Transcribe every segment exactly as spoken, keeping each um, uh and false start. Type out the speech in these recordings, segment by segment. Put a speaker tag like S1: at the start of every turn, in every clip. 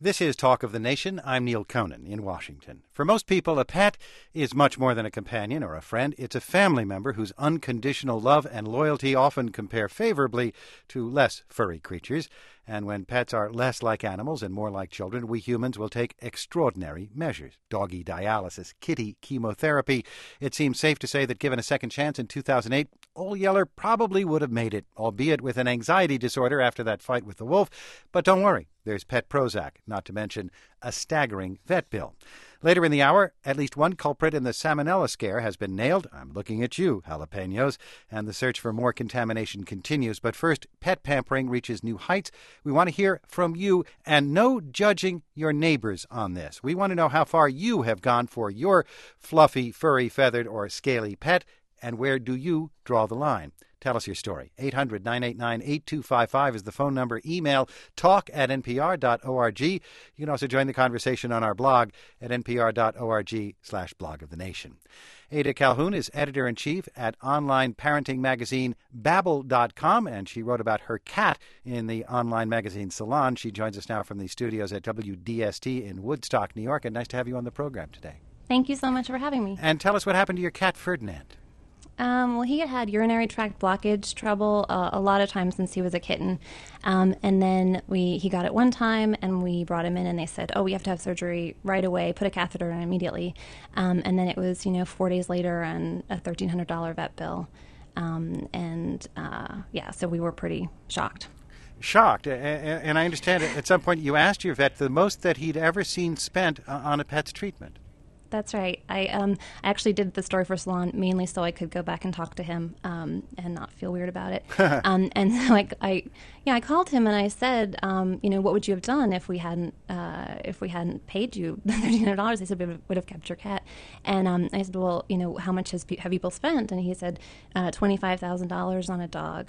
S1: This is Talk of the Nation. I'm Neil Conan in Washington. For most people, a pet is much more than a companion or a friend. It's a family member whose unconditional love and loyalty often compare favorably to less furry creatures. And when pets are less like animals and more like children, we humans will take extraordinary measures. Doggy dialysis, kitty chemotherapy. It seems safe to say that given a second chance in two thousand eight, Old Yeller probably would have made it, albeit with an anxiety disorder after that fight with the wolf. But don't worry, there's Pet Prozac, not to mention a staggering vet bill. Later in the hour, at least one culprit in the salmonella scare has been nailed. I'm looking at you, jalapenos. And the search for more contamination continues. But first, pet pampering reaches new heights. We want to hear from you, and no judging your neighbors on this. We want to know how far you have gone for your fluffy, furry, feathered, or scaly pet, and where do you draw the line? Tell us your story. eight hundred, nine eight nine, eight two five five is the phone number. Email talk at n p r dot org. You can also join the conversation on our blog at npr.org slash blog of the nation. Ada Calhoun is editor-in-chief at online parenting magazine Babble dot com, and she wrote about her cat in the online magazine Salon. She joins us now from the studios at W D S T in Woodstock, New York, and nice to have you on the program today.
S2: Thank you so much for having me.
S1: And tell us what happened to your cat, Ferdinand.
S2: Um, well, he had had urinary tract blockage trouble uh, a lot of times since he was a kitten. Um, and then we he got it one time, and we brought him in, and they said, oh, we have to have surgery right away, put a catheter in immediately. Um, and then it was, you know, four days later and a thirteen hundred dollars vet bill. Um, and, uh, yeah, so we were pretty shocked.
S1: Shocked. And I understand at some point you asked your vet the most that he'd ever seen spent on a pet's treatment.
S2: That's right. I um I actually did the story for Salon mainly so I could go back and talk to him um and not feel weird about it. um and so like I yeah I called him and I said um you know what would you have done if we hadn't uh if we hadn't paid you the thirteen hundred dollars? They said we would have kept your cat. And um I said, well, you know, how much has have people spent? And he said uh, twenty five thousand dollars on a dog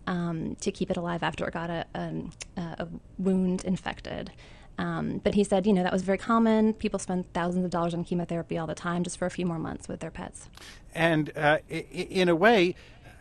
S2: um to keep it alive after it got a um, a wound infected. Um, but he said, you know, that was very common. People spend thousands of dollars on chemotherapy all the time just for a few more months with their pets.
S1: And uh, in a way,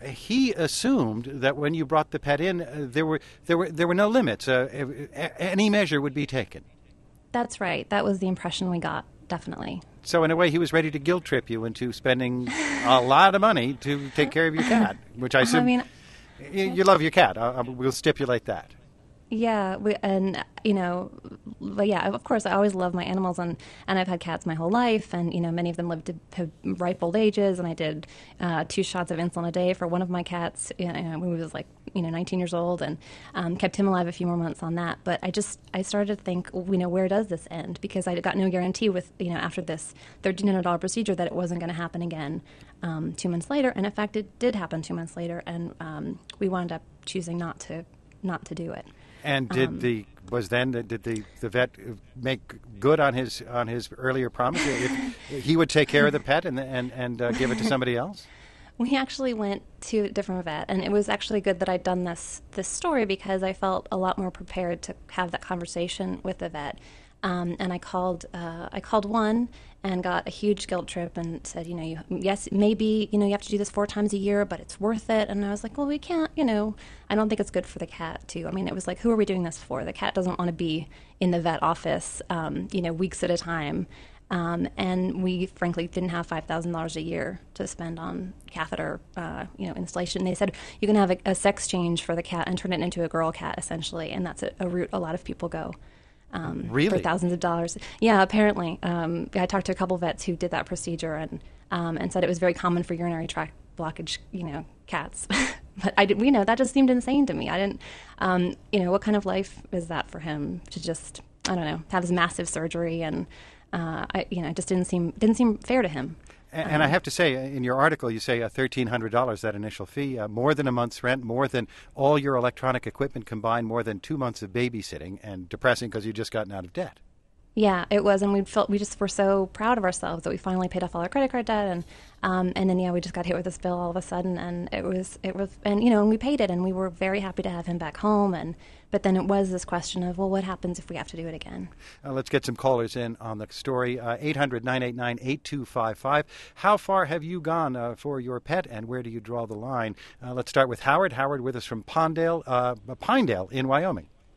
S1: he assumed that when you brought the pet in, uh, there were there were there were no limits. Uh, any measure would be taken.
S2: That's right. That was the impression we got, definitely.
S1: So in a way, he was ready to guilt trip you into spending a lot of money to take care of your cat, which I assume I mean, you love your cat. Uh, we'll stipulate that.
S2: Yeah, we, and, you know, but yeah, of course, I always love my animals, and, and I've had cats my whole life, and, you know, many of them lived to, to ripe old ages, and I did uh, two shots of insulin a day for one of my cats you know, when he was, like, you know, nineteen years old, and um, kept him alive a few more months on that. But I just, I started to think, you know, where does this end? Because I got no guarantee with, you know, after this thirteen hundred dollars procedure that it wasn't going to happen again um, two months later, and in fact, it did happen two months later, and um, we wound up choosing not to, not to do it.
S1: And did um, the was then did the, the vet make good on his on his earlier promise? If he would take care of the pet and and and uh, give it to somebody else?
S2: We actually went to a different vet, and it was actually good that I'd done this this story because I felt a lot more prepared to have that conversation with the vet. Um, and I called uh, I called one and got a huge guilt trip and said, you know, you, yes, maybe, you know, you have to do this four times a year, but it's worth it. And I was like, well, we can't, you know, I don't think it's good for the cat, too. I mean, it was like, who are we doing this for? The cat doesn't want to be in the vet office, um, you know, weeks at a time. Um, and we, frankly, didn't have five thousand dollars a year to spend on catheter, uh, you know, installation. They said you can have a, a sex change for the cat and turn it into a girl cat, essentially. And that's a, a route a lot of people go. Um,
S1: really?
S2: For thousands of dollars. Yeah, apparently. Um, I talked to a couple vets who did that procedure and um, and said it was very common for urinary tract blockage, you know, cats. But I did, you know, that just seemed insane to me. I didn't, um, you know, what kind of life is that for him to just, I don't know, have this massive surgery and, uh, I, you know, it just didn't seem didn't seem fair to him.
S1: And, and I have to say, in your article, you say uh, thirteen hundred dollars, that initial fee, uh, more than a month's rent, more than all your electronic equipment combined, more than two months of babysitting, and depressing because you'd just gotten out of debt.
S2: Yeah, it was, and we felt we just were so proud of ourselves that we finally paid off all our credit card debt, and um, and then yeah, we just got hit with this bill all of a sudden, and it was it was, and you know, and we paid it, and we were very happy to have him back home, and but then it was this question of, well, what happens if we have to do it again?
S1: Uh, let's get some callers in on the story. Uh, eight hundred, nine eight nine, eight two five five. How far have you gone uh, for your pet, and where do you draw the line? Uh, let's start with Howard. Howard with us from Pondale, uh, Pinedale in Wyoming.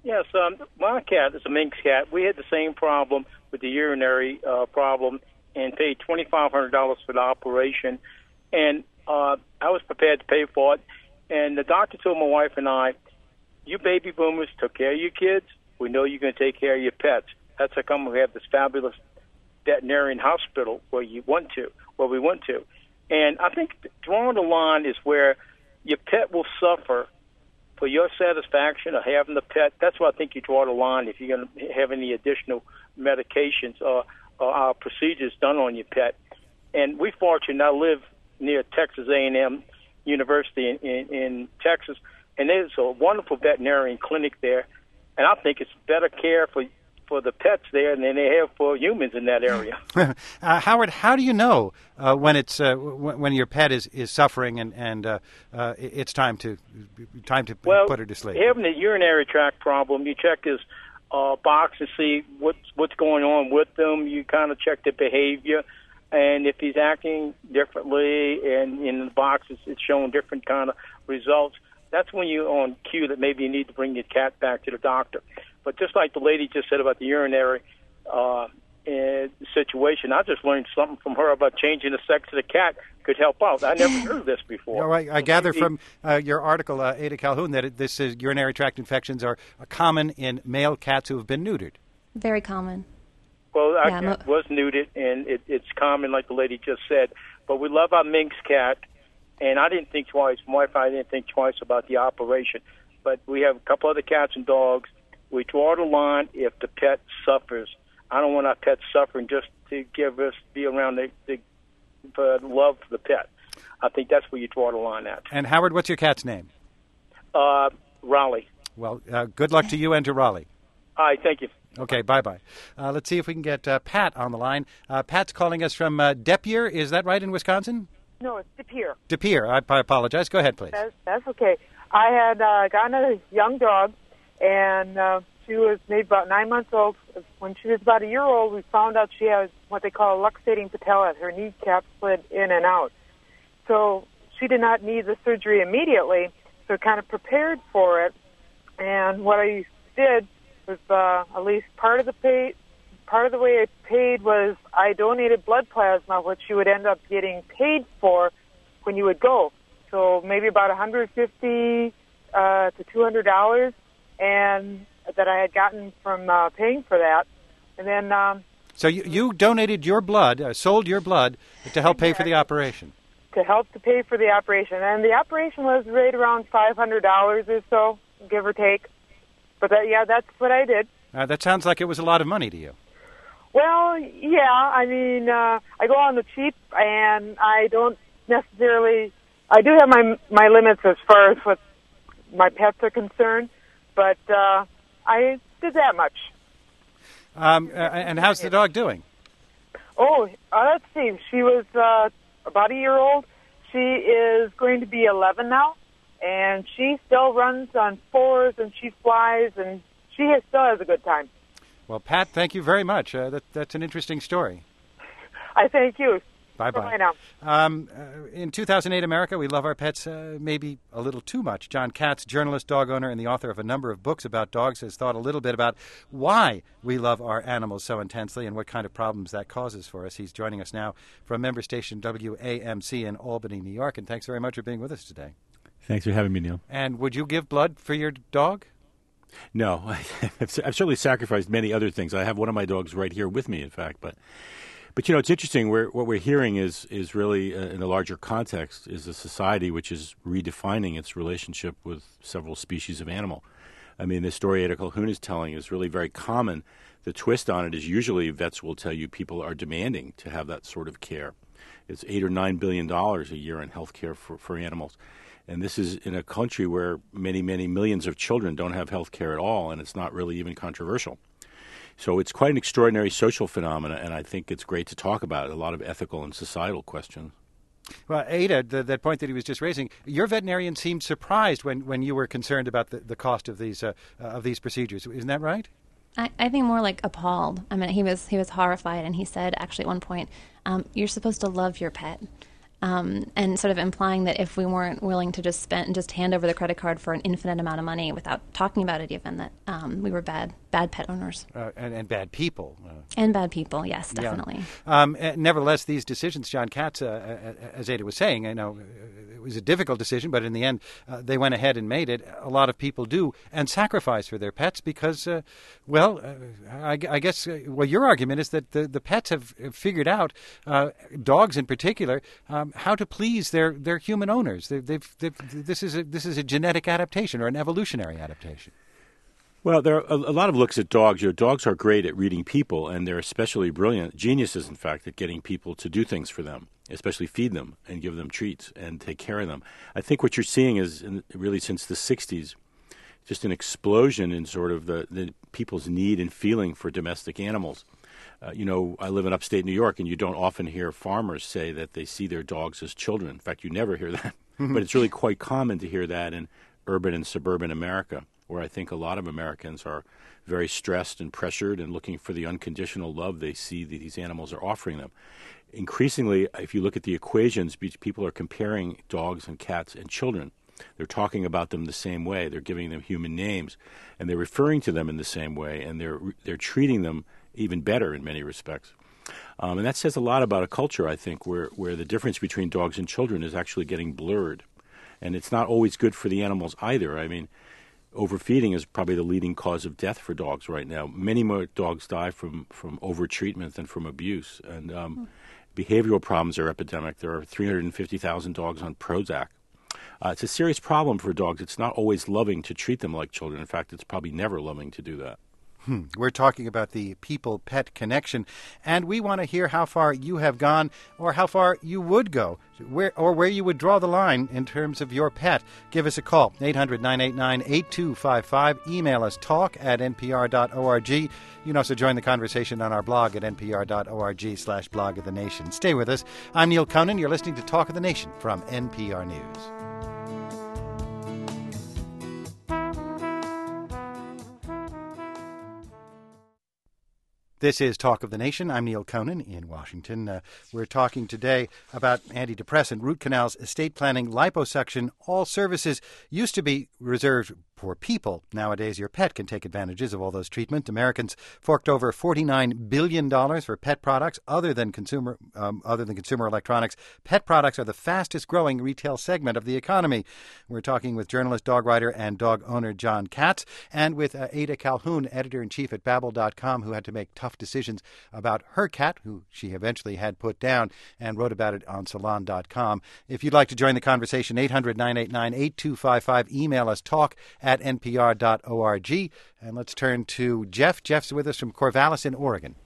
S3: Yes, um, my cat is a Manx cat. We had the same problem with the urinary uh, problem and paid twenty-five hundred dollars for the operation. And uh, I was prepared to pay for it. And the doctor told my wife and I, you baby boomers took care of your kids. We know you're going to take care of your pets. That's how come we have this fabulous veterinarian hospital where you went to, where we went to. And I think drawing the line is where your pet will suffer for your satisfaction of having the pet. That's why I think you draw the line if you're going to have any additional medications or, or uh, procedures done on your pet. And we fortunate, I live near Texas A and M University in, in, in Texas, and there's a wonderful veterinarian clinic there, and I think it's better care for for the pets there than they have for humans in that area.
S1: uh, Howard, how do you know uh, when it's uh, w- when your pet is, is suffering and and uh, uh, it's time to time to
S3: well,
S1: put her to sleep?
S3: Having a urinary tract problem, you check his uh, box to see what's what's going on with them. You kind of check the behavior, and if he's acting differently, and in the box it's, it's showing different kind of results, that's when you're on cue that maybe you need to bring your cat back to the doctor. But just like the lady just said about the urinary uh, situation, I just learned something from her about changing the sex of the cat could help out. I never heard of this before.
S1: Yeah, right. I so gather maybe, from uh, your article, uh, Ada Calhoun, that it, this is urinary tract infections are uh, common in male cats who have been neutered.
S2: Very common.
S3: Well, our
S2: yeah,
S3: cat mo- was neutered, and it, it's common, like the lady just said. But we love our Manx cat, and I didn't think twice. My wife and I didn't think twice about the operation. But we have a couple other cats and dogs. We draw the line if the pet suffers. I don't want our pets suffering just to give us, be around the, the, the love for the pet. I think that's where you draw the line at.
S1: And Howard, what's your cat's name?
S3: Uh, Raleigh.
S1: Well, uh, good luck to you and to Raleigh.
S3: All right, thank you.
S1: Okay, bye-bye. Uh, let's see if we can get uh, Pat on the line. Uh, Pat's calling us from uh, Depier. Is that right, in Wisconsin?
S4: No, it's Depier.
S1: Depier. I, I apologize. Go ahead, please.
S4: That's, that's okay. I had uh, gotten a young dog, and uh, she was maybe about nine months old. When she was about a year old, we found out she had what they call a luxating patella. Her kneecap slid in and out. So she did not need the surgery immediately, so kind of prepared for it. And what I did was uh, at least part of the pay, part of the way I paid was I donated blood plasma, which you would end up getting paid for when you would go. So maybe about one hundred fifty uh, to two hundred dollars, and that I had gotten from uh, paying for that. And then, um,
S1: so you, you donated your blood, uh, sold your blood to help pay for the operation.
S4: To help to pay for the operation, and the operation was right around five hundred dollars or so, give or take. But that, yeah, that's what I did.
S1: Uh, that sounds like it was a lot of money to you.
S4: Well, yeah. I mean, uh, I go on the cheap, and I don't necessarily. I do have my my limits as far as what my pets are concerned, but uh, I did that much.
S1: Um, uh, and how's the dog doing?
S4: Oh, uh, let's see. She was uh, about a year old. She is going to be eleven now. And she still runs on fours, and she flies, and she has, still has a good time.
S1: Well, Pat, thank you very much. Uh, that, that's an interesting story.
S4: I thank you.
S1: Bye-bye.
S4: Bye now.
S1: Um, uh, in two thousand eight America, we love our pets uh, maybe a little too much. John Katz, journalist, dog owner, and the author of a number of books about dogs, has thought a little bit about why we love our animals so intensely and what kind of problems that causes for us. He's joining us now from member station W A M C in Albany, New York, and thanks very much for being with us today.
S5: Thanks for having me, Neil.
S1: And would you give blood for your dog?
S5: No. I've certainly sacrificed many other things. I have one of my dogs right here with me, in fact. But, but you know, it's interesting. We're, what we're hearing is is really, uh, in a larger context, is a society which is redefining its relationship with several species of animal. I mean, the story Ada Calhoun is telling is really very common. The twist on it is usually vets will tell you people are demanding to have that sort of care. It's eight or nine billion dollars a year in health care for, for animals. And this is in a country where many, many millions of children don't have health care at all, and it's not really even controversial. So it's quite an extraordinary social phenomenon, and I think it's great to talk about it, a lot of ethical and societal questions.
S1: Well, Ada, the, that point that he was just raising, your veterinarian seemed surprised when, when you were concerned about the, the cost of these uh, uh, of these procedures. Isn't that right?
S2: I, I think more like appalled. I mean, he was he was horrified, and he said actually at one point, um, "You're supposed to love your pet." um, and sort of implying that if we weren't willing to just spend just hand over the credit card for an infinite amount of money without talking about it even, that um, we were bad bad pet owners
S1: uh, and, and bad people uh,
S2: and bad people. Yes, definitely.
S1: Yeah. Um, uh, nevertheless, these decisions, John Katz, uh, as Ada was saying, I know it was a difficult decision, but in the end, uh, they went ahead and made it. A lot of people do and sacrifice for their pets because, uh, well, uh, I, I guess, uh, well, your argument is that the, the pets have figured out, uh, dogs in particular, um, how to please their, their human owners. They've, they've, they've, this is a, this is a genetic adaptation or an evolutionary adaptation.
S5: Well, there are a, a lot of looks at dogs. You know, dogs are great at reading people, and they're especially brilliant, geniuses, in fact, at getting people to do things for them, especially feed them and give them treats and take care of them. I think what you're seeing is, in, really since the sixties, just an explosion in sort of the, the people's need and feeling for domestic animals. Uh, you know, I live in upstate New York, and you don't often hear farmers say that they see their dogs as children. In fact, you never hear that. But it's really quite common to hear that in urban and suburban America, where I think a lot of Americans are very stressed and pressured and looking for the unconditional love they see that these animals are offering them. Increasingly, if you look at the equations, people are comparing dogs and cats and children. They're talking about them the same way. They're giving them human names, and they're referring to them in the same way, and they're they're treating them even better in many respects. Um, and that says a lot about a culture, I think, where, where the difference between dogs and children is actually getting blurred. And it's not always good for the animals either. I mean, overfeeding is probably the leading cause of death for dogs right now. Many more dogs die from, from overtreatment than from abuse. And um, mm. behavioral problems are epidemic. There are three hundred fifty thousand dogs on Prozac. Uh, it's a serious problem for dogs. It's not always loving to treat them like children. In fact, it's probably never loving to do that.
S1: Hmm. We're talking about the people-pet connection, and we want to hear how far you have gone or how far you would go, where or where you would draw the line in terms of your pet. Give us a call, eight hundred, nine eight nine, eight two five five. Email us, talk at n p r dot org. You can also join the conversation on our blog at n p r dot org slash blog of the nation. Stay with us. I'm Neil Conan. You're listening to Talk of the Nation from N P R News. This is Talk of the Nation. I'm Neil Conan in Washington. Uh, we're talking today about antidepressant, root canals, estate planning, liposuction. All services used to be reserved for people. Nowadays, your pet can take advantages of all those treatments. Americans forked over forty-nine billion dollars for pet products other than consumer um, other than consumer electronics. Pet products are the fastest growing retail segment of the economy. We're talking with journalist, dog writer, and dog owner John Katz, and with uh, Ada Calhoun, editor-in-chief at Babbel dot com, who had to make tough decisions about her cat, who she eventually had put down, and wrote about it on salon dot com. If you'd like to join the conversation, eight hundred, nine eight nine, eight two five five. Email us, talk at n p r dot org. And let's turn to Jeff. Jeff's with us from Corvallis in Oregon.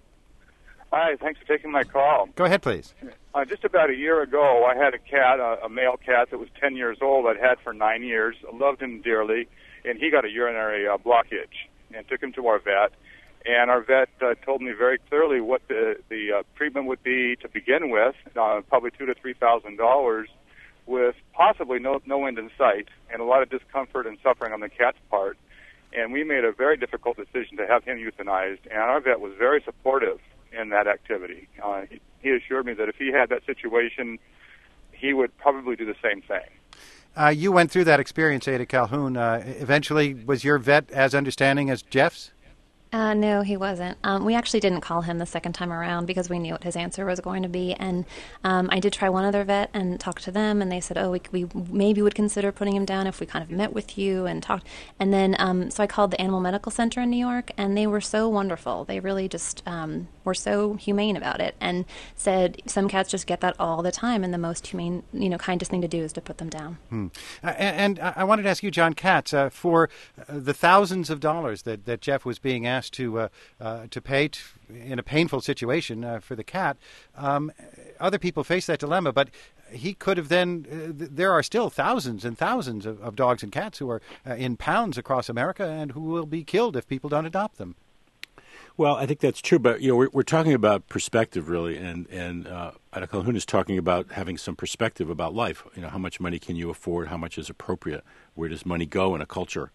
S6: Hi, thanks for taking my call.
S1: Go ahead, please.
S6: Uh, just about a year ago, I had a cat, a, a male cat that was ten years old. I'd had for nine years. I loved him dearly, and he got a urinary uh, blockage, and took him to our vet. And our vet uh, told me very clearly what the the uh, treatment would be to begin with, uh, probably two to three thousand dollars, with possibly no no end in sight, and a lot of discomfort and suffering on the cat's part. And we made a very difficult decision to have him euthanized, and our vet was very supportive in that activity. Uh, he, he assured me that if he had that situation, he would probably do the same thing.
S1: Uh, you went through that experience, Ada Calhoun. Uh, eventually, was your vet as understanding as Jeff's?
S2: Uh, no, he wasn't. Um, we actually didn't call him the second time around because we knew what his answer was going to be. And um, I did try one other vet and talk to them, and they said, oh, we, we maybe would consider putting him down if we kind of met with you and talked. And then, um, so I called the Animal Medical Center in New York, and they were so wonderful. They really just um, were so humane about it and said some cats just get that all the time, and the most humane, you know, kindest thing to do is to put them down.
S1: Hmm. Uh, and, and I wanted to ask you, John Katz, uh, for uh, the thousands of dollars that, that Jeff was being asked to uh, uh, to pay t- in a painful situation uh, for the cat. Um, other people face that dilemma, but he could have then. Uh, th- there are still thousands and thousands of, of dogs and cats who are uh, in pounds across America and who will be killed if people don't adopt them.
S5: Well, I think that's true, but you know, we're, we're talking about perspective, really, and and uh, Ada Calhoun is talking about having some perspective about life. You know, how much money can you afford? How much is appropriate? Where does money go in a culture?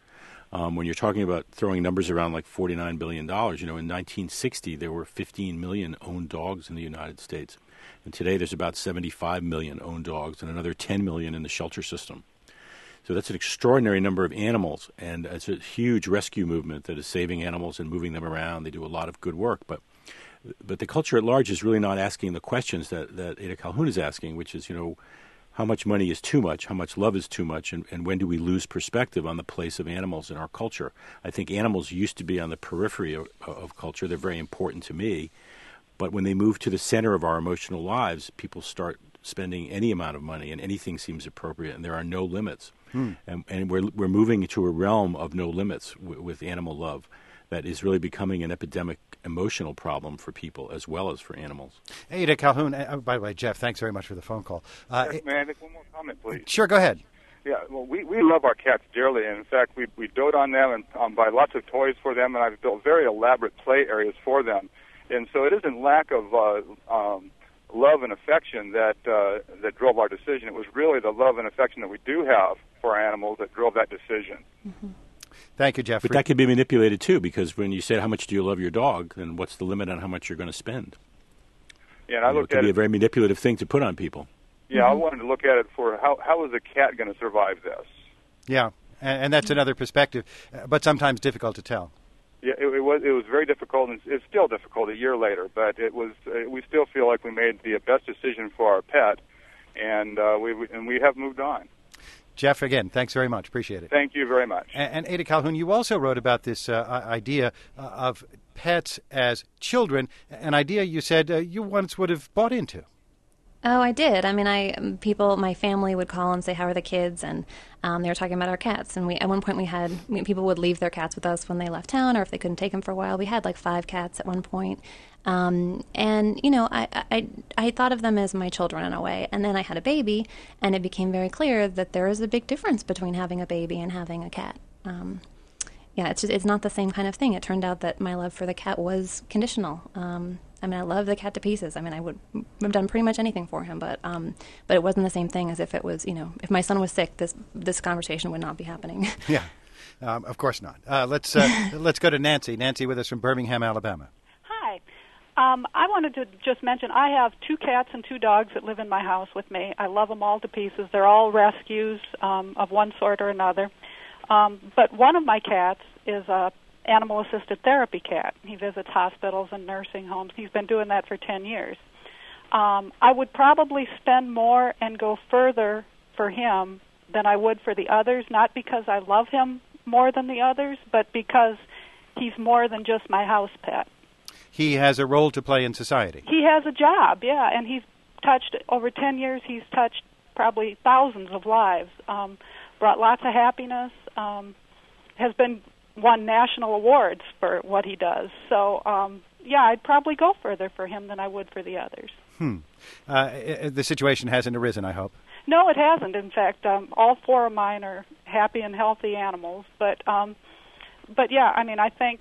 S5: Um, when you're talking about throwing numbers around like forty-nine billion dollars, you know, in nineteen sixty there were fifteen million owned dogs in the United States. And today there's about seventy-five million owned dogs and another ten million in the shelter system. So that's an extraordinary number of animals, and it's a huge rescue movement that is saving animals and moving them around. They do a lot of good work, but but the culture at large is really not asking the questions that, that Ada Calhoun is asking, which is, you know, how much money is too much, how much love is too much, and, and when do we lose perspective on the place of animals in our culture? I think animals used to be on the periphery of, of culture. They're very important to me. But when they move to the center of our emotional lives, people start spending any amount of money, and anything seems appropriate, and there are no limits. Hmm. And, and we're we're moving into a realm of no limits w- with animal love that is really becoming an epidemic emotional problem for people as well as for animals.
S1: Ada Calhoun, uh, by the way, Jeff, thanks very much for the phone call. Uh,
S6: yes, may I make one more comment, please?
S1: Sure, go ahead.
S6: Yeah, well, we, we love our cats dearly, and in fact, we we dote on them and um, buy lots of toys for them, and I've built very elaborate play areas for them. And so it isn't lack of uh, um, love and affection that uh, that drove our decision. It was really the love and affection that we do have for our animals that drove that decision.
S2: Mm-hmm.
S1: Thank you, Jeff.
S5: But that can be manipulated, too, because when you say, how much do you love your dog, then what's the limit on how much you're going to spend?
S6: Yeah, and I
S5: you know,
S6: looked
S5: it can
S6: at
S5: be
S6: it,
S5: a very manipulative thing to put on people.
S6: Yeah,
S2: mm-hmm.
S6: I wanted to look at it for how how is a cat going to survive this?
S1: Yeah, and, and that's another perspective, uh, but sometimes difficult to tell.
S6: Yeah, it, it was it was very difficult, and it's still difficult a year later. But it was uh, we still feel like we made the best decision for our pet, and uh, we we- and we have moved on.
S1: Jeff, again, thanks very much. Appreciate it.
S6: Thank you very much.
S1: And, and Ada Calhoun, you also wrote about this uh, idea uh, of pets as children, an idea you said uh, you once would have bought into.
S2: Oh, I did. I mean, I people, my family would call and say, "How are the kids?" And um, they were talking about our cats. And we, at one point, we had we, people would leave their cats with us when they left town, or if they couldn't take them for a while. We had like five cats at one point. Um, and you know, I, I I thought of them as my children in a way. And then I had a baby, and it became very clear that there is a big difference between having a baby and having a cat. Um, yeah, it's just, it's not the same kind of thing. It turned out that my love for the cat was conditional. Um, I mean, I love the cat to pieces. I mean, I would have done pretty much anything for him, but um, but it wasn't the same thing as if it was, you know, if my son was sick, this this conversation would not be happening.
S1: Yeah, um, of course not. Uh, let's uh, let's go to Nancy. Nancy with us from Birmingham, Alabama.
S7: Hi. Um, I wanted to just mention I have two cats and two dogs that live in my house with me. I love them all to pieces. They're all rescues um, of one sort or another. Um, but one of my cats is a animal-assisted therapy cat. He visits hospitals and nursing homes. He's been doing that for ten years. Um, I would probably spend more and go further for him than I would for the others, not because I love him more than the others, but because he's more than just my house pet.
S1: He has a role to play in society.
S7: He has a job, yeah, and he's touched, over ten years, he's touched probably thousands of lives, um, brought lots of happiness, um, has been won national awards for what he does. So, um, yeah, I'd probably go further for him than I would for the others.
S1: Hmm. Uh, the situation hasn't arisen, I hope.
S7: No, it hasn't. In fact, um, all four of mine are happy and healthy animals. But, um, but yeah, I mean, I think,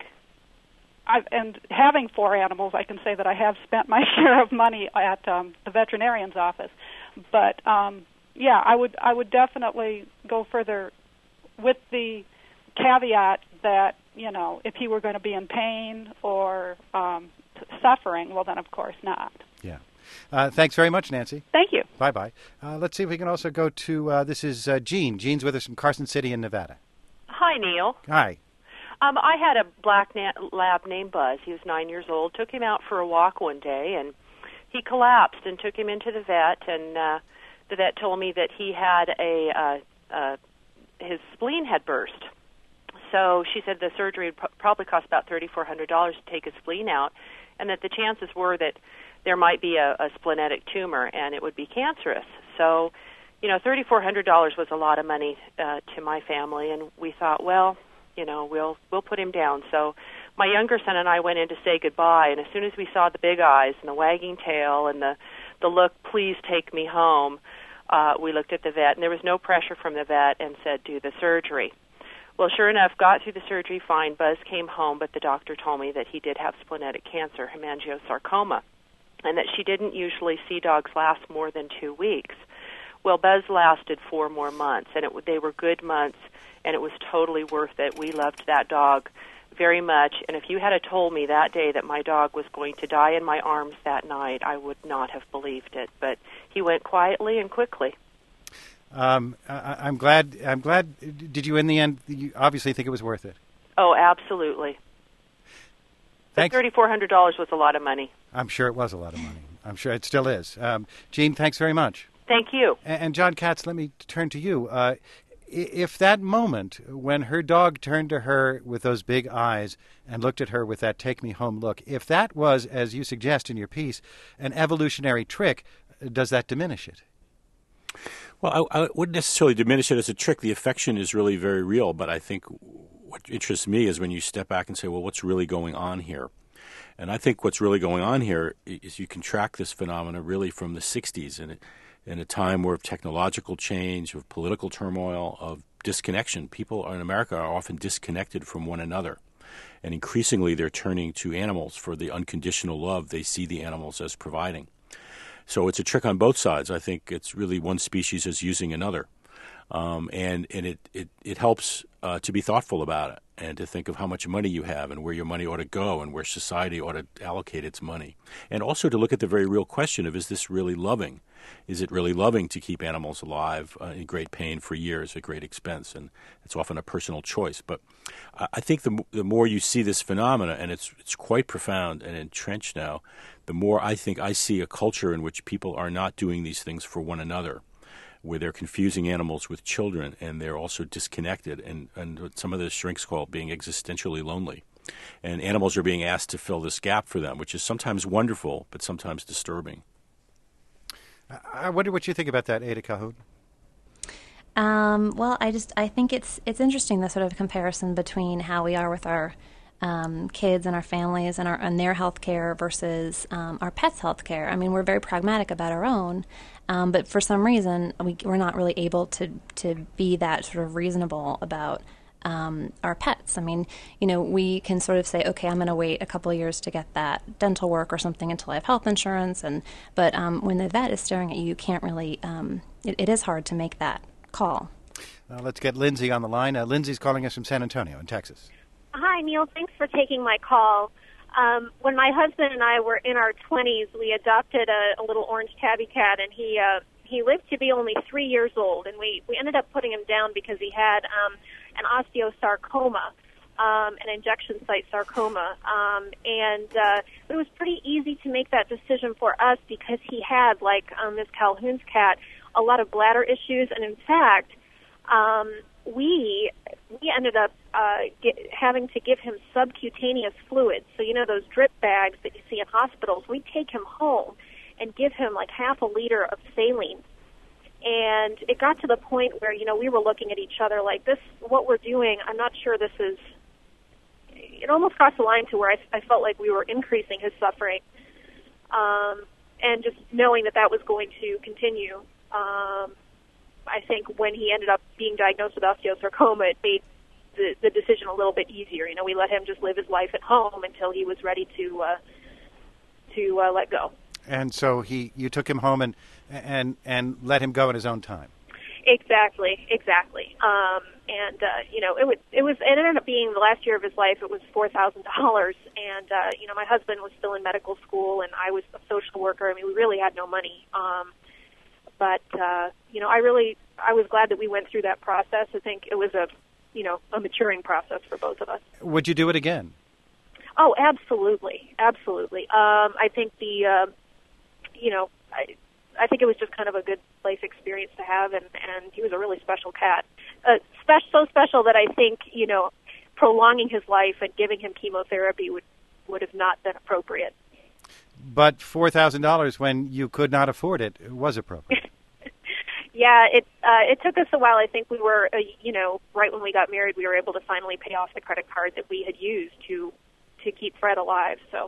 S7: I've, and having four animals, I can say that I have spent my share of money at um, the veterinarian's office. But um, yeah, I would, I would definitely go further with the caveat that, you know, if he were going to be in pain or um, suffering, well, then of course not.
S1: Yeah. Uh, thanks very much, Nancy.
S7: Thank you.
S1: Bye-bye. Uh, let's see if we can also go to, uh, this is uh, Jean. Jean's with us from Carson City in Nevada.
S8: Hi, Neil.
S1: Hi.
S8: Um, I had a black na- lab named Buzz. He was nine years old. Took him out for a walk one day, and he collapsed and took him into the vet, and uh, the vet told me that he had a, uh, uh, his spleen had burst. So she said the surgery would pro- probably cost about three thousand four hundred dollars to take his spleen out, and that the chances were that there might be a, a splenetic tumor and it would be cancerous. So, you know, three thousand four hundred dollars was a lot of money uh, to my family, and we thought, well, you know, we'll we'll put him down. So my younger son and I went in to say goodbye, and as soon as we saw the big eyes and the wagging tail and the, the look, please take me home, uh, we looked at the vet, and there was no pressure from the vet and said, do the surgery. Well, sure enough, got through the surgery fine. Buzz came home, but the doctor told me that he did have splenitic cancer, hemangiosarcoma, and that she didn't usually see dogs last more than two weeks. Well, Buzz lasted four more months, and it, they were good months, and it was totally worth it. We loved that dog very much, and if you had told me that day that my dog was going to die in my arms that night, I would not have believed it. But he went quietly and quickly.
S1: Um, I, I'm glad. I'm glad. Did you, in the end, you obviously think it was worth it?
S8: Oh, absolutely.
S1: Thanks.
S8: three thousand four hundred dollars was a lot of money.
S1: I'm sure it was a lot of money. I'm sure it still is. Um, Jean, thanks very much.
S8: Thank you.
S1: And, and John Katz, let me turn to you. Uh, if that moment when her dog turned to her with those big eyes and looked at her with that take me home look, if that was, as you suggest in your piece, an evolutionary trick, does that diminish it?
S5: Well, I, I wouldn't necessarily diminish it as a trick. The affection is really very real, but I think what interests me is when you step back and say, well, what's really going on here? And I think what's really going on here is you can track this phenomena really from the sixties, and it, in a time where of technological change, of political turmoil, of disconnection. People in America are often disconnected from one another. And increasingly they're turning to animals for the unconditional love they see the animals as providing. So it's a trick on both sides. I think it's really one species is using another. Um, and and it, it, it helps uh, to be thoughtful about it and to think of how much money you have and where your money ought to go and where society ought to allocate its money. And also to look at the very real question of, is this really loving? Is it really loving to keep animals alive uh, in great pain for years at great expense? And it's often a personal choice. But I think the, the more you see this phenomena, and it's it's quite profound and entrenched now, the more I think I see a culture in which people are not doing these things for one another, where they're confusing animals with children, and they're also disconnected, and, and what some of the shrinks call being existentially lonely. And animals are being asked to fill this gap for them, which is sometimes wonderful, but sometimes disturbing.
S1: I wonder what you think about that, Ada Calhoun.
S2: Um, well, I just I think it's it's interesting, the sort of comparison between how we are with our um, kids and our families and our and their health care versus um, our pets' health care. I mean, we're very pragmatic about our own, um, but for some reason we, we're not really able to to be that sort of reasonable about Um, our pets. I mean, you know, we can sort of say, okay, I'm going to wait a couple of years to get that dental work or something until I have health insurance. And but um, when the vet is staring at you, you can't really. Um, it, it is hard to make that call.
S1: Uh, let's get Lindsay on the line. Uh, Lindsay's calling us from San Antonio in Texas.
S9: Hi, Neil. Thanks for taking my call. Um, when my husband and I were in our twenties, we adopted a, a little orange tabby cat, and he uh, he lived to be only three years old. And we we ended up putting him down because he had Um, an osteosarcoma, um, an injection site sarcoma. Um, and uh, it was pretty easy to make that decision for us because he had, like um, Miz Calhoun's cat, a lot of bladder issues. And in fact, um, we we ended up uh, get, having to give him subcutaneous fluids. So, you know, those drip bags that you see in hospitals, we take him home and give him like half a liter of saline. And it got to the point where, you know, we were looking at each other like, this, what we're doing, I'm not sure this is, it almost crossed the line to where I, I felt like we were increasing his suffering. Um, and just knowing that that was going to continue, um, I think when he ended up being diagnosed with osteosarcoma, it made the, the decision a little bit easier. You know, we let him just live his life at home until he was ready to, uh, to uh, let go.
S1: And so he, you took him home and and and let him go in his own time.
S9: Exactly, exactly. Um, and uh, you know, it was it was it ended up being the last year of his life. It was four thousand dollars, and uh, you know, my husband was still in medical school, and I was a social worker. I mean, we really had no money. Um, but uh, you know, I really I was glad that we went through that process. I think it was a you know a maturing process for both of us.
S1: Would you do it again?
S9: Oh, absolutely, absolutely. Um, I think the uh, you know, I, I think it was just kind of a good life experience to have, and, and he was a really special cat. Uh, spe- so special that I think, you know, prolonging his life and giving him chemotherapy would, would have not been appropriate.
S1: But four thousand dollars when you could not afford it was appropriate.
S9: Yeah, it uh, it took us a while. I think we were, uh, you know, right when we got married, we were able to finally pay off the credit card that we had used to to keep Fred alive, so...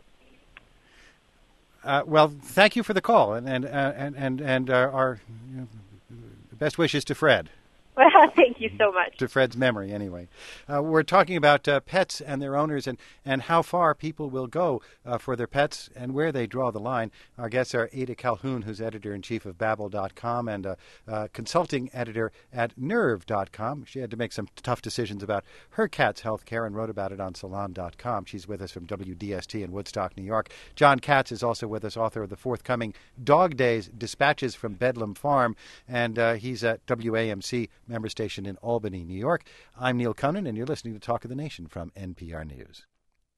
S1: Uh, well, thank you for the call, and and uh, and and, and uh, our you know, best wishes to Fred.
S9: Well, thank you so much.
S1: To Fred's memory, anyway. Uh, we're talking about uh, pets and their owners and, and how far people will go uh, for their pets and where they draw the line. Our guests are Ada Calhoun, who's editor-in-chief of Babbel dot com and uh, uh, consulting editor at Nerve dot com. She had to make some tough decisions about her cat's health care and wrote about it on Salon dot com. She's with us from W D S T in Woodstock, New York. John Katz is also with us, author of the forthcoming Dog Days, Dispatches from Bedlam Farm, and uh, he's at W A M C member station in Albany, New York. I'm Neil Conan, and you're listening to Talk of the Nation from N P R News.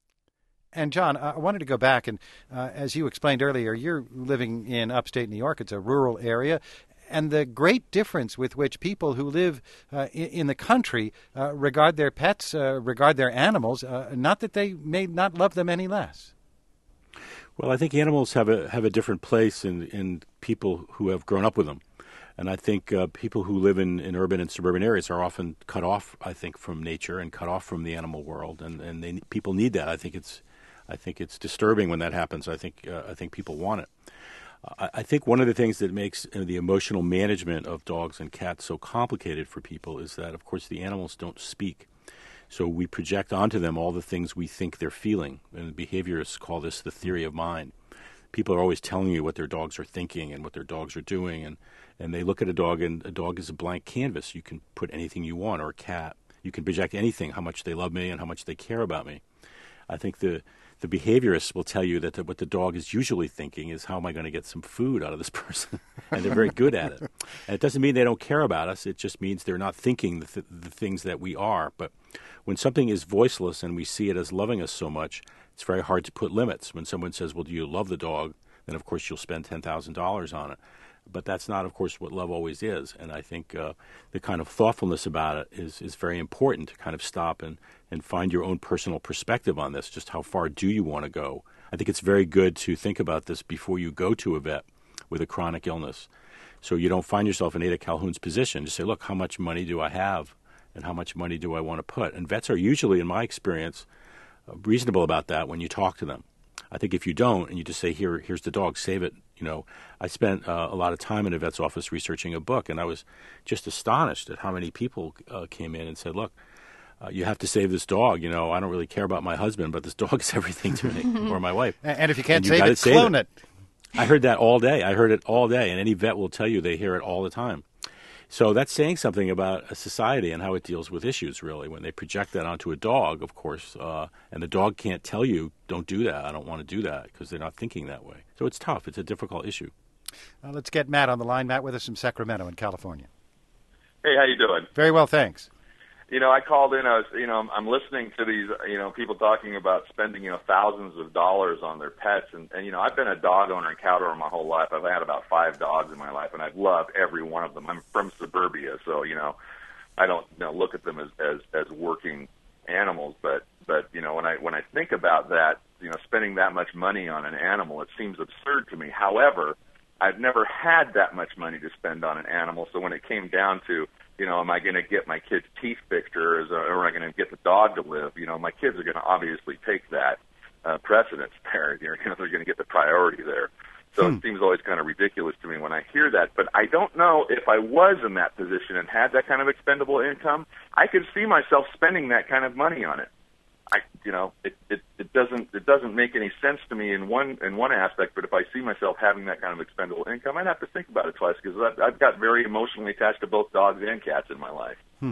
S1: And, John, I wanted to go back, and uh, as you explained earlier, you're living in upstate New York. It's a rural area. And the great difference with which people who live uh, in, in the country uh, regard their pets, uh, regard their animals, uh, not that they may not love them any less.
S5: Well, I think animals have a have a different place in, in people who have grown up with them. And I think uh, people who live in, in urban and suburban areas are often cut off, I think, from nature and cut off from the animal world, and and they, people need that. I think it's, I think it's disturbing when that happens. I think uh, I think people want it. Uh, I, I think one of the things that makes uh, the emotional management of dogs and cats so complicated for people is that, of course, the animals don't speak, so we project onto them all the things we think they're feeling, and behaviorists call this the theory of mind. People are always telling you what their dogs are thinking and what their dogs are doing, and, and they look at a dog, and a dog is a blank canvas. You can put anything you want, or a cat. You can project anything, how much they love me and how much they care about me. I think the, the behaviorists will tell you that the, what the dog is usually thinking is, how am I going to get some food out of this person? And they're very good at it. And it doesn't mean they don't care about us. It just means they're not thinking the, th- the things that we are. But when something is voiceless and we see it as loving us so much, it's very hard to put limits. When someone says, well, do you love the dog? Then, of course, you'll spend ten thousand dollars on it. But that's not, of course, what love always is. And I think uh, the kind of thoughtfulness about it is, is very important, to kind of stop and, and find your own personal perspective on this. Just how far do you want to go? I think it's very good to think about this before you go to a vet with a chronic illness, so you don't find yourself in Ada Calhoun's position. Just say, look, how much money do I have and how much money do I want to put? And vets are usually, in my experience, reasonable about that when you talk to them. I think if you don't, and you just say, here, here's the dog, save it. You know, I spent uh, a lot of time in a vet's office researching a book, and I was just astonished at how many people uh, came in and said, look, uh, you have to save this dog. You know, I don't really care about my husband, but this dog is everything to me, or my wife.
S1: And if you can't
S5: you
S1: save it,
S5: save
S1: clone it.
S5: it. I heard that all day. I heard it all day, and any vet will tell you they hear it all the time. So that's saying something about a society and how it deals with issues, really, when they project that onto a dog, of course, uh, and the dog can't tell you, don't do that, I don't want to do that, because they're not thinking that way. So it's tough. It's a difficult issue.
S1: Uh, let's get Matt on the line. Matt with us from Sacramento in California.
S10: Hey, how you doing?
S1: Very well, thanks.
S10: You know, I called in. I was, you know, I'm, I'm listening to these, you know, people talking about spending, you know, thousands of dollars on their pets, and, and you know, I've been a dog owner and cat owner my whole life. I've had about five dogs in my life, and I've loved every one of them. I'm from suburbia, so you know, I don't, you know, look at them as, as as working animals. But but you know, when I when I think about that, you know, spending that much money on an animal, it seems absurd to me. However, I've never had that much money to spend on an animal, so when it came down to, you know, am I going to get my kid's teeth fixed, or, is, or am I going to get the dog to live? You know, my kids are going to obviously take that uh, precedence there. You know, they're going to get the priority there. So hmm. it seems always kind of ridiculous to me when I hear that. But I don't know if I was in that position and had that kind of expendable income, I could see myself spending that kind of money on it. I, you know, it, it, it doesn't it doesn't make any sense to me in one in one aspect. But if I see myself having that kind of expendable income, I'd have to think about it twice, because I've, I've got very emotionally attached to both dogs and cats in my life.
S1: Hmm.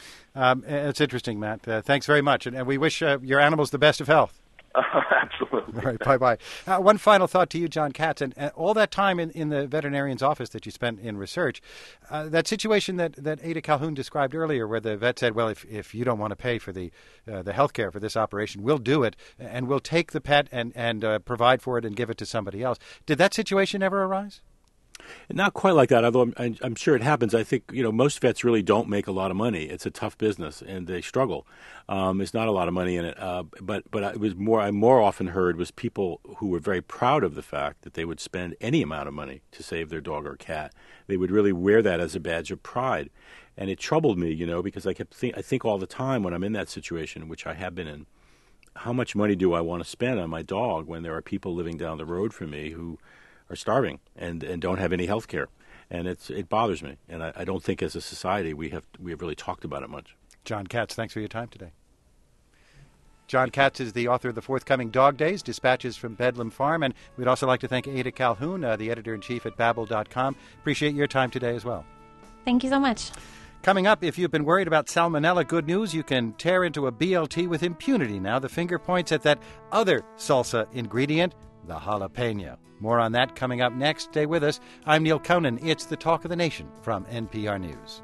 S1: Um, it's interesting, Matt. Uh, thanks very much, and, and we wish uh, your animals the best of health.
S10: Uh, absolutely.
S1: All right, bye-bye. Uh, one final thought to you, John Katz, and uh, all that time in, in the veterinarian's office that you spent in research, uh, that situation that, that Ada Calhoun described earlier, where the vet said, well, if, if you don't want to pay for the uh, the health care for this operation, we'll do it, and we'll take the pet and, and uh, provide for it and give it to somebody else. Did that situation ever arise?
S5: Not quite like that, although I'm, I'm sure it happens. I think, you know, most vets really don't make a lot of money. It's a tough business, and they struggle. Um, there's not a lot of money in it. Uh, but but it was more I more often heard was people who were very proud of the fact that they would spend any amount of money to save their dog or cat. They would really wear that as a badge of pride. And it troubled me, you know, because I kept think, I think all the time when I'm in that situation, which I have been in, how much money do I want to spend on my dog when there are people living down the road from me who are starving and, and don't have any health care? and it's it bothers me. And I, I don't think as a society we have we have really talked about it much.
S1: John Katz, thanks for your time today. John Katz is the author of the forthcoming Dog Days, Dispatches from Bedlam Farm, and we'd also like to thank Ada Calhoun, uh, the editor-in-chief at Babbel dot com. Appreciate your time today as well.
S2: Thank you so much.
S1: Coming up, if you've been worried about salmonella, good news, you can tear into a B L T with impunity now. The finger points at that other salsa ingredient, the jalapeno. More on that coming up next. Stay with us. I'm Neil Conan. It's the Talk of the Nation from N P R News.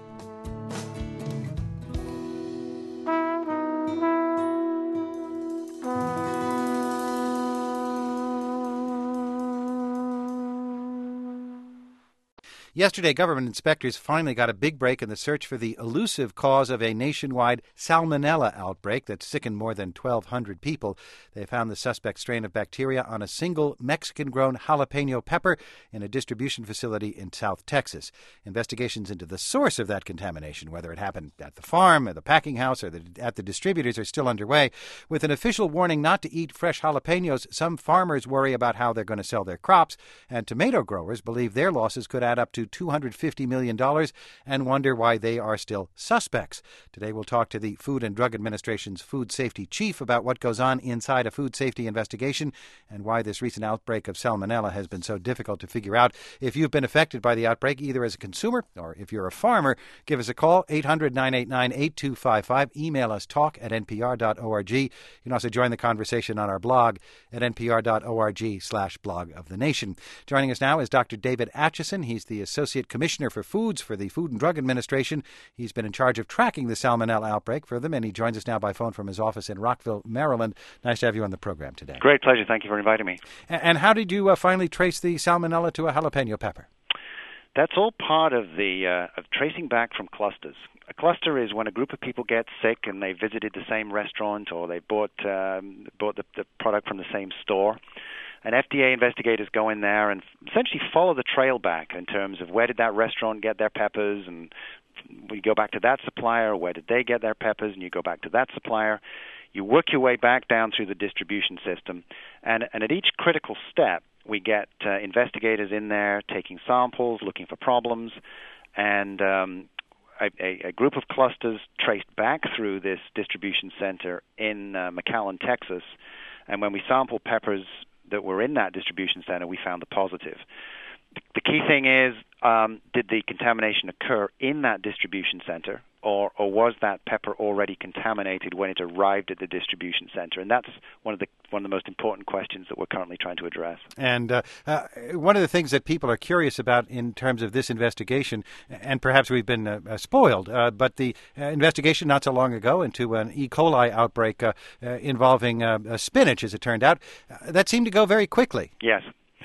S1: Yesterday, government inspectors finally got a big break in the search for the elusive cause of a nationwide salmonella outbreak that sickened more than twelve hundred people. They found the suspect strain of bacteria on a single Mexican-grown jalapeno pepper in a distribution facility in South Texas. Investigations into the source of that contamination, whether it happened at the farm, at the packing house, or the, at the distributors, are still underway. With an official warning not to eat fresh jalapenos, some farmers worry about how they're going to sell their crops, and tomato growers believe their losses could add up to two hundred fifty million dollars and wonder why they are still suspects. Today we'll talk to the Food and Drug Administration's food safety chief about what goes on inside a food safety investigation and why this recent outbreak of salmonella has been so difficult to figure out. If you've been affected by the outbreak, either as a consumer or if you're a farmer, give us a call, eight hundred, nine eight nine, eight two five five. Email us, talk at n p r dot org. You can also join the conversation on our blog at n p r dot org slash blog of the nation. Joining us now is Doctor David Acheson. He's the Associate Commissioner for Foods for the Food and Drug Administration. He's been in charge of tracking the salmonella outbreak for them, and he joins us now by phone from his office in Rockville, Maryland. Nice to have you on the program today.
S11: Great pleasure. Thank you for inviting me.
S1: And how did you uh, finally trace the salmonella to a jalapeno pepper?
S11: That's all part of the uh, of tracing back from clusters. A cluster is when a group of people get sick and they visited the same restaurant or they bought um, bought the, the product from the same store. And F D A investigators go in there and essentially follow the trail back in terms of where did that restaurant get their peppers, and we go back to that supplier, where did they get their peppers, and you go back to that supplier. You work your way back down through the distribution system, and, and at each critical step, we get uh, investigators in there taking samples, looking for problems, and um, a, a, a group of clusters traced back through this distribution center in uh, McAllen, Texas, and when we sampled peppers that were in that distribution center, we found the positive. The key thing is, um, did the contamination occur in that distribution center, or, or was that pepper already contaminated when it arrived at the distribution center? And that's one of the one of the most important questions that we're currently trying to address.
S1: And uh, uh, one of the things that people are curious about in terms of this investigation, and perhaps we've been uh, spoiled, uh, but the uh, investigation not so long ago into an E. coli outbreak uh, uh, involving uh, spinach, as it turned out, uh, that seemed to go very quickly.
S11: Yes.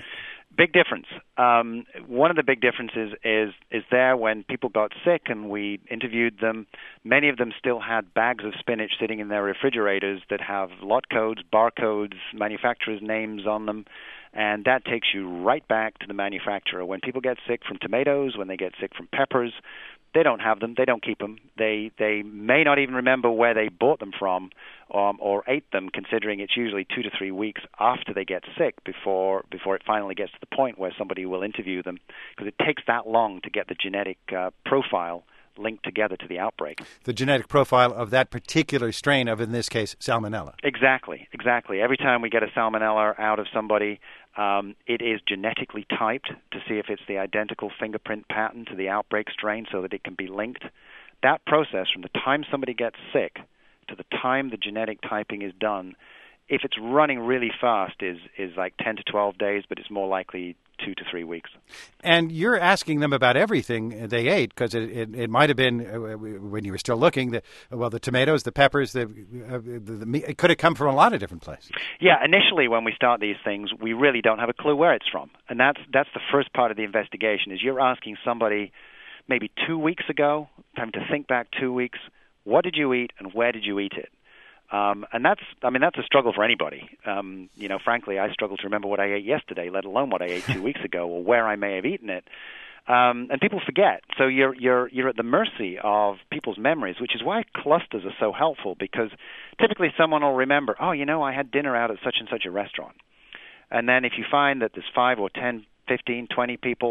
S11: Big difference. Um, one of the big differences is is there when people got sick and we interviewed them. Many of them still had bags of spinach sitting in their refrigerators that have lot codes, barcodes, manufacturers' names on them, and that takes you right back to the manufacturer. When people get sick from tomatoes, when they get sick from peppers, they don't have them. They don't keep them. They they may not even remember where they bought them from um, or ate them, considering it's usually two to three weeks after they get sick before before it finally gets to the point where somebody will interview them, because it takes that long to get the genetic uh, profile linked together to the outbreak.
S1: The genetic profile of that particular strain of, in this case, salmonella.
S11: Exactly, exactly. Every time we get a salmonella out of somebody, um, it is genetically typed to see if it's the identical fingerprint pattern to the outbreak strain so that it can be linked. That process, from the time somebody gets sick to the time the genetic typing is done, if it's running really fast, is is like ten to twelve days, but it's more likely two to three weeks.
S1: And you're asking them about everything they ate, because it, it, it might have been, uh, when you were still looking, the, well, the tomatoes, the peppers, the, uh, the, the it could have come from a lot of different places.
S11: Yeah, initially when we start these things, we really don't have a clue where it's from. And that's that's the first part of the investigation, is you're asking somebody maybe two weeks ago, time to think back two weeks, what did you eat and where did you eat it? Um, and that's, I mean, that's a struggle for anybody. Um, you know, frankly, I struggle to remember what I ate yesterday, let alone what I ate two weeks ago, or where I may have eaten it. Um, and people forget. So you're you're you're at the mercy of people's memories, which is why clusters are so helpful. Because typically, someone will remember, oh, you know, I had dinner out at such and such a restaurant. And then if you find that there's five or ten, fifteen, twenty people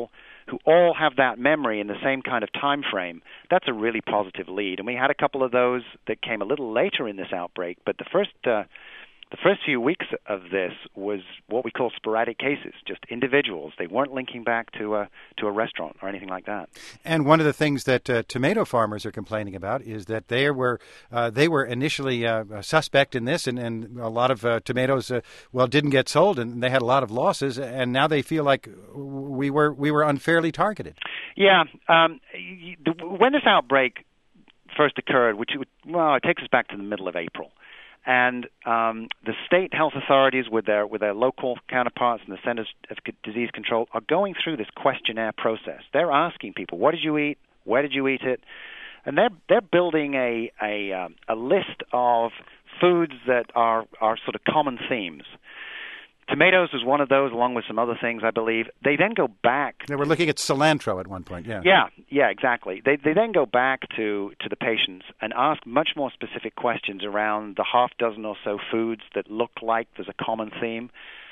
S11: who all have that memory in the same kind of time frame, that's a really positive lead. And we had a couple of those that came a little later in this outbreak, but the first uh, the first few weeks of this was what we call sporadic cases, just individuals. They weren't linking back to a to a restaurant or anything like that.
S1: And one of the things that uh, tomato farmers are complaining about is that they were uh, they were initially uh, a suspect in this, and, and a lot of uh, tomatoes uh, well didn't get sold, and they had a lot of losses, and now they feel like we were we were unfairly targeted.
S11: Yeah, um, when this outbreak first occurred, which well, it takes us back to the middle of April. And um, the state health authorities, with their with their local counterparts and the Centers of Disease Control, are going through this questionnaire process. They're asking people, "What did you eat? Where did you eat it?" And they're they're building a a, um, a list of foods that are are sort of common themes. Tomatoes was one of those, along with some other things, I believe. They then go back.
S1: They were looking at cilantro at one point, yeah.
S11: Yeah, yeah, exactly. They they then go back to, to the patients and ask much more specific questions around the half dozen or so foods that look like there's a common theme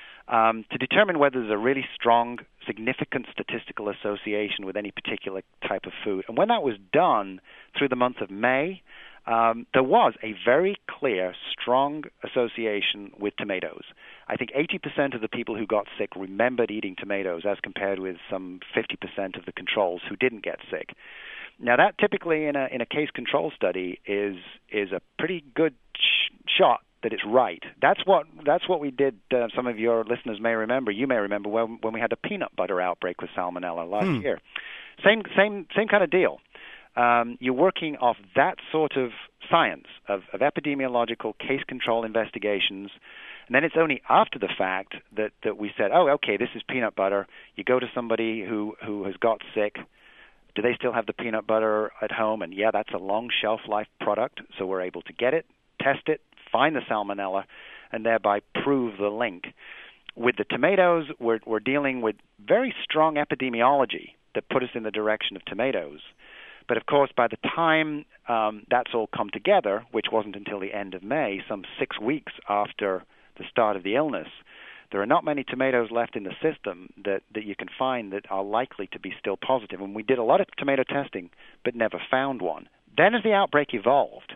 S11: um, to determine whether there's a really strong, significant statistical association with any particular type of food. And when that was done through the month of May, Um, there was a very clear, strong association with tomatoes. I think eighty percent of the people who got sick remembered eating tomatoes as compared with some fifty percent of the controls who didn't get sick. Now, that typically in a in a case control study is is a pretty good sh- shot that it's right. That's what that's what we did. Uh, some of your listeners may remember. You may remember when when we had the peanut butter outbreak with salmonella last
S1: hmm.
S11: year. Same same same kind of deal. Um, you're working off that sort of science of, of epidemiological case control investigations, and then it's only after the fact that, that we said, oh, okay, this is peanut butter. You go to somebody who, who has got sick. Do they still have the peanut butter at home? And yeah, that's a long shelf life product, so we're able to get it, test it, find the salmonella, and thereby prove the link. With the tomatoes, we're, we're dealing with very strong epidemiology that put us in the direction of tomatoes. But, of course, by the time um, that's all come together, which wasn't until the end of May, some six weeks after the start of the illness, there are not many tomatoes left in the system that, that you can find that are likely to be still positive. And we did a lot of tomato testing but never found one. Then as the outbreak evolved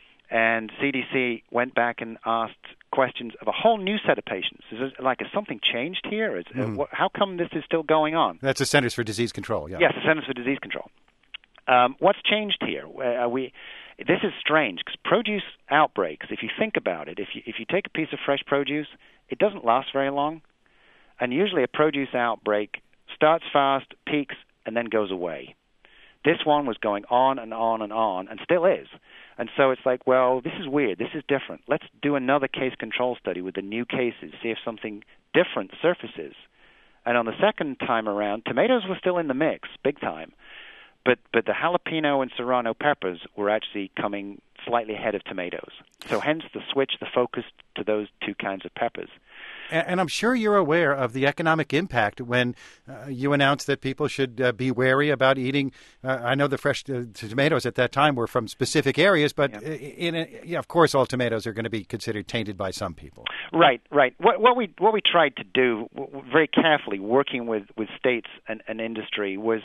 S11: and C D C went back and asked questions of a whole new set of patients, is it like, has something changed here? Is, mm. uh, what, how come this is still going on?
S1: That's the Centers for Disease Control, yeah.
S11: Yes, the Centers for Disease Control. Um, what's changed here? Uh, we, this is strange because produce outbreaks, if you think about it, if you, if you take a piece of fresh produce, it doesn't last very long. And usually a produce outbreak starts fast, peaks, and then goes away. This one was going on and on and on, and still is. And so it's like, well, this is weird. This is different. Let's do another case control study with the new cases, see if something different surfaces. And on the second time around, tomatoes were still in the mix, big time. But but the jalapeno and serrano peppers were actually coming slightly ahead of tomatoes. So hence the switch, the focus to those two kinds of peppers.
S1: And, and I'm sure you're aware of the economic impact when uh, you announced that people should uh, be wary about eating. Uh, I know the fresh uh, tomatoes at that time were from specific areas, but yeah. in a, yeah, of course all tomatoes are going to be considered tainted by some people.
S11: Right, right. What, what we what we tried to do very carefully, working with, with states and, and industry, was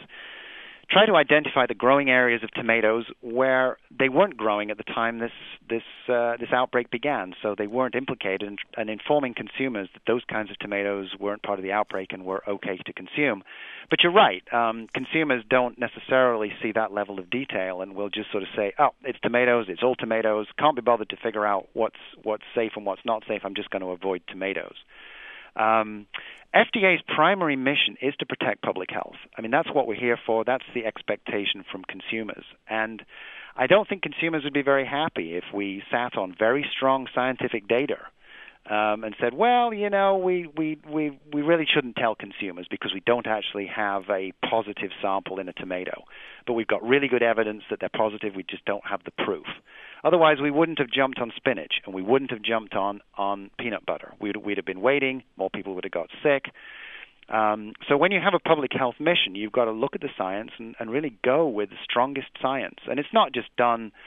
S11: try to identify the growing areas of tomatoes where they weren't growing at the time this this uh, this outbreak began, so they weren't implicated, and, and informing consumers that those kinds of tomatoes weren't part of the outbreak and were okay to consume. But you're right, um, consumers don't necessarily see that level of detail, and will just sort of say, "Oh, it's tomatoes, it's all tomatoes. Can't be bothered to figure out what's what's safe and what's not safe. I'm just going to avoid tomatoes." Um, F D A's primary mission is to protect public health. I mean, that's what we're here for. That's the expectation from consumers. And I don't think consumers would be very happy if we sat on very strong scientific data um, and said, well, you know, we, we, we, we really shouldn't tell consumers because we don't actually have a positive sample in a tomato. But we've got really good evidence that they're positive. We just don't have the proof. Otherwise, we wouldn't have jumped on spinach, and we wouldn't have jumped on, on peanut butter. We'd, we'd have been waiting. More people would have got sick. Um, so when you have a public health mission, you've got to look at the science and, and really go with the strongest science. And it's not just done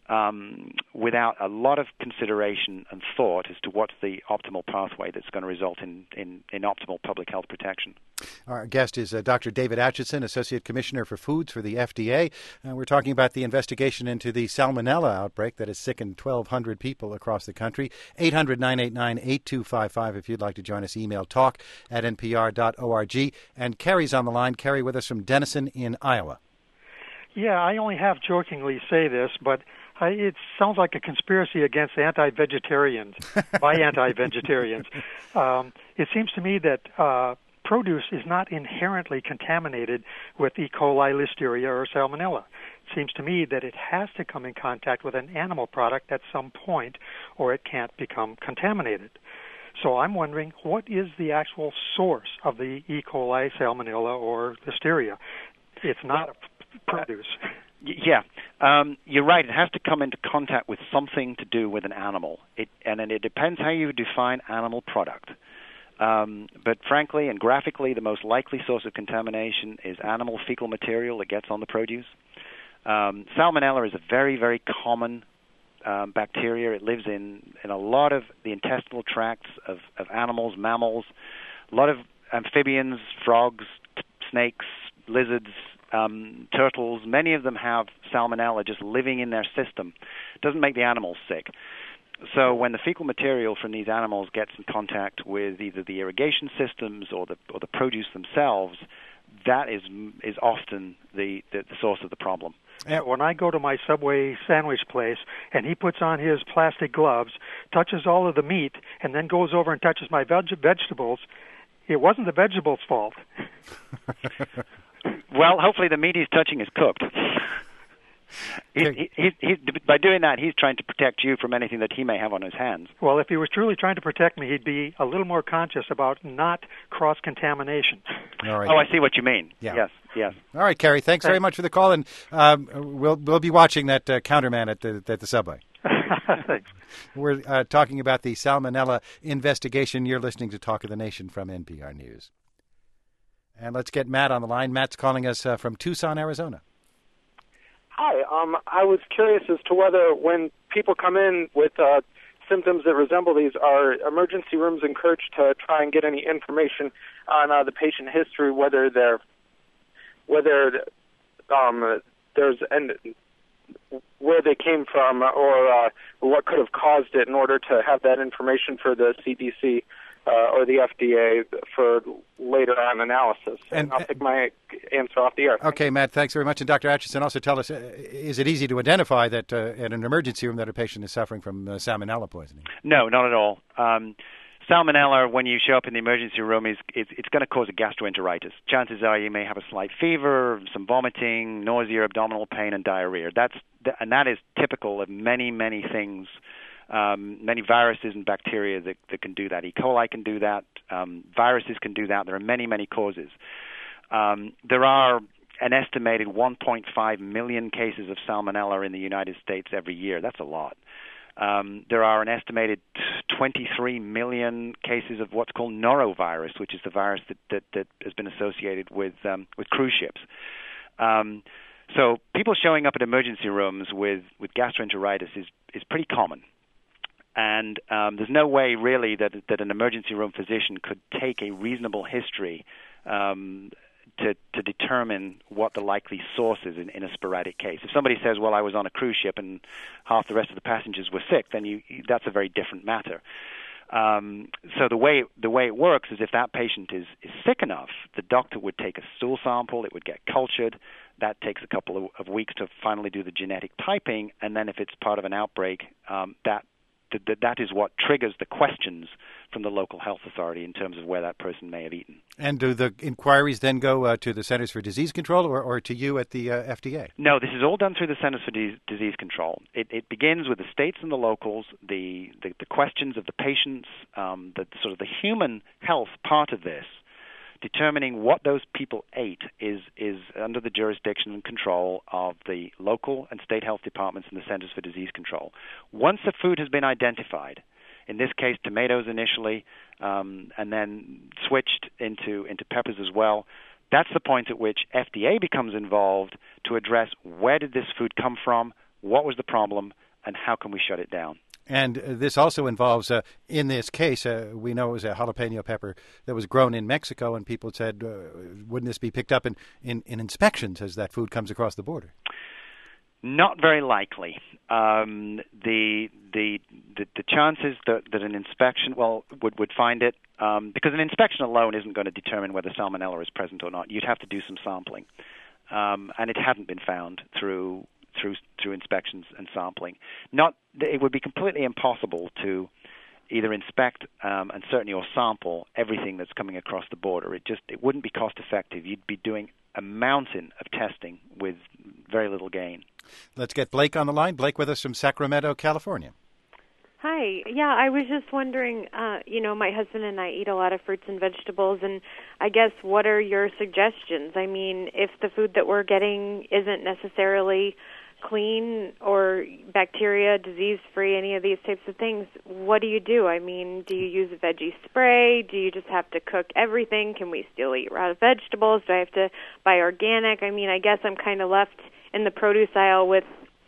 S11: um, without a lot of consideration and thought as to what's the optimal pathway that's going to result in, in, in optimal public health protection.
S1: Our guest is uh, Doctor David Acheson, Associate Commissioner for Foods for the F D A. Uh, we're talking about the investigation into the Salmonella outbreak that has sickened twelve hundred people across the country. eight hundred, nine eight nine, eight two five five if you'd like to join us. Email talk at n p r dot org. And Kerry's on the line. Kerry with us from Denison in Iowa.
S12: Yeah, I only half jokingly say this, but I, it sounds like a conspiracy against anti-vegetarians, by anti-vegetarians. Um, it seems to me that uh, produce is not inherently contaminated with E. coli, Listeria, or Salmonella. It seems to me that it has to come in contact with an animal product at some point, or it can't become contaminated. So I'm wondering, what is the actual source of the E. coli, Salmonella, or Listeria? It's not well, produce.
S11: Uh, yeah, um, you're right. It has to come into contact with something to do with an animal. It, and then it depends how you define animal product. Um, but frankly and graphically, the most likely source of contamination is animal fecal material that gets on the produce. Um, Salmonella is a very, very common um, bacteria. It lives in, in a lot of the intestinal tracts of, of animals, mammals, a lot of amphibians, frogs, t- snakes, lizards, um, turtles. Many of them have Salmonella just living in their system. It doesn't make the animals sick. So when the fecal material from these animals gets in contact with either the irrigation systems or the or the produce themselves, that is is often the, the, the source of the problem.
S12: When I go to my Subway sandwich place and he puts on his plastic gloves, touches all of the meat, and then goes over and touches my veg- vegetables, it wasn't the vegetables' fault.
S11: Well, hopefully the meat he's touching is cooked. He, he, he, he, by doing that, he's trying to protect you from anything that he may have on his hands.
S12: Well, if he was truly trying to protect me, he'd be a little more conscious about not cross-contamination.
S1: All right.
S11: Oh, I see what you mean.
S1: Yeah.
S11: Yes, yes.
S1: All right, Kerry, thanks, thanks. very much for the call, and um, we'll we'll be watching that uh, counterman at the at the Subway.
S12: Thanks.
S1: We're uh, talking about the Salmonella investigation. You're listening to Talk of the Nation from N P R News. And let's get Matt on the line. Matt's calling us uh, from Tucson, Arizona.
S13: Hi. Um, I was curious as to whether when people come in with uh, symptoms that resemble these, are emergency rooms encouraged to try and get any information on uh, the patient history, whether they're, whether um, there's and where they came from or uh, what could have caused it, in order to have that information for the C D C uh, or the F D A for later on analysis. And, and I'll take my answer off the air.
S1: Okay, Matt, thanks very much. And Doctor Acheson, also tell us, uh, is it easy to identify that uh, at an emergency room that a patient is suffering from uh, Salmonella poisoning?
S11: No, not at all. Um, Salmonella, when you show up in the emergency room, is it's, it's going to cause a gastroenteritis. Chances are you may have a slight fever, some vomiting, nausea, abdominal pain, and diarrhea. That's and that is typical of many, many things, um, many viruses and bacteria that, that can do that. E. coli can do that. Um, viruses can do that. There are many, many causes. Um, there are an estimated one point five million cases of Salmonella in the United States every year. That's a lot. Um, there are an estimated twenty-three million cases of what's called norovirus, which is the virus that, that, that has been associated with um, with cruise ships. Um, so people showing up at emergency rooms with, with gastroenteritis is, is pretty common. And um, there's no way really that that an emergency room physician could take a reasonable history um, to to determine what the likely source is in, in a sporadic case. If somebody says, well, I was on a cruise ship and half the rest of the passengers were sick, then you, that's a very different matter. Um, so the way the way it works is if that patient is, is sick enough, the doctor would take a stool sample, it would get cultured. That takes a couple of, of weeks to finally do the genetic typing, and then if it's part of an outbreak, um, that That, that is what triggers the questions from the local health authority in terms of where that person may have eaten.
S1: And do the inquiries then go uh, to the Centers for Disease Control or, or to you at the uh, F D A?
S11: No, this is all done through the Centers for D- Disease Control. It, it begins with the states and the locals, the, the, the questions of the patients, um, the sort of the human health part of this. Determining what those people ate is is under the jurisdiction and control of the local and state health departments and the Centers for Disease Control. Once the food has been identified, in this case tomatoes initially, um, and then switched into, into peppers as well, that's the point at which F D A becomes involved to address where did this food come from, what was the problem, and how can we shut it down.
S1: And uh, this also involves, uh, in this case, uh, we know it was a jalapeno pepper that was grown in Mexico, and people said, uh, wouldn't this be picked up in, in, in inspections as that food comes across the border?
S11: Not very likely. Um, the, the the the chances that, that an inspection well would would find it um, because an inspection alone isn't going to determine whether salmonella is present or not. You'd have to do some sampling, um, and it hadn't been found through through through inspections and sampling. Not it would be completely impossible to either inspect um, and certainly or sample everything that's coming across the border. It just it wouldn't be cost effective. You'd be doing a mountain of testing with very little gain.
S1: Let's get Blake on the line. Blake with us from Sacramento, California.
S14: Hi. Yeah, I was just wondering, uh, you know, my husband and I eat a lot of fruits and vegetables, and I guess what are your suggestions? I mean, if the food that we're getting isn't necessarily clean or bacteria, disease-free, any of these types of things, what do you do? I mean, do you use a veggie spray? Do you just have to cook everything? Can we still eat raw vegetables? Do I have to buy organic? I mean, I guess I'm kind of left in the produce aisle with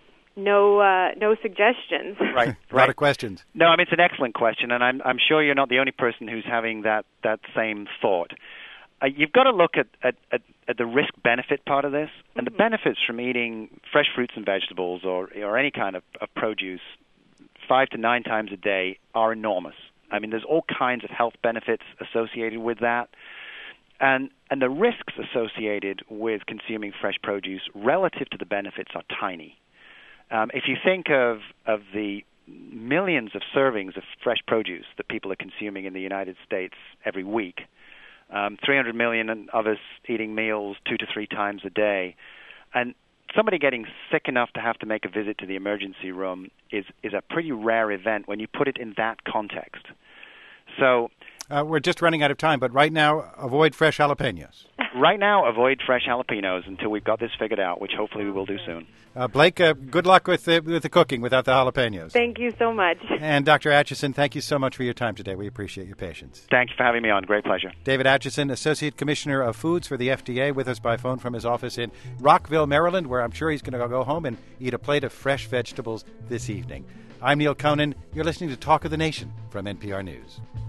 S14: no uh, no suggestions.
S11: Right,
S1: a
S11: right.
S1: lot of questions.
S11: No, I mean, it's an excellent question, and I'm I'm sure you're not the only person who's having that, that same thought. Uh, you've got to look at, at, at, at the risk-benefit part of this, and mm-hmm. the benefits from eating fresh fruits and vegetables or or any kind of, of produce five to nine times a day are enormous. I mean, there's all kinds of health benefits associated with that. And and the risks associated with consuming fresh produce relative to the benefits are tiny. Um, if you think of, of the millions of servings of fresh produce that people are consuming in the United States every week, um, three hundred million of us eating meals two to three times a day, and somebody getting sick enough to have to make a visit to the emergency room is, is a pretty rare event when you put it in that context. So...
S1: Uh, we're just running out of time, but right now, avoid fresh jalapenos.
S11: Right now, avoid fresh jalapenos until we've got this figured out, which hopefully we will do soon.
S1: Uh, Blake, uh, good luck with the, with the cooking without the jalapenos.
S14: Thank you so much.
S1: And Doctor Aitchison, thank you so much for your time today. We appreciate your patience.
S11: Thank you for having me on. Great pleasure.
S1: David Aitchison, Associate Commissioner of Foods for the F D A, with us by phone from his office in Rockville, Maryland, where I'm sure he's going to go home and eat a plate of fresh vegetables this evening. I'm Neil Conan. You're listening to Talk of the Nation from N P R News.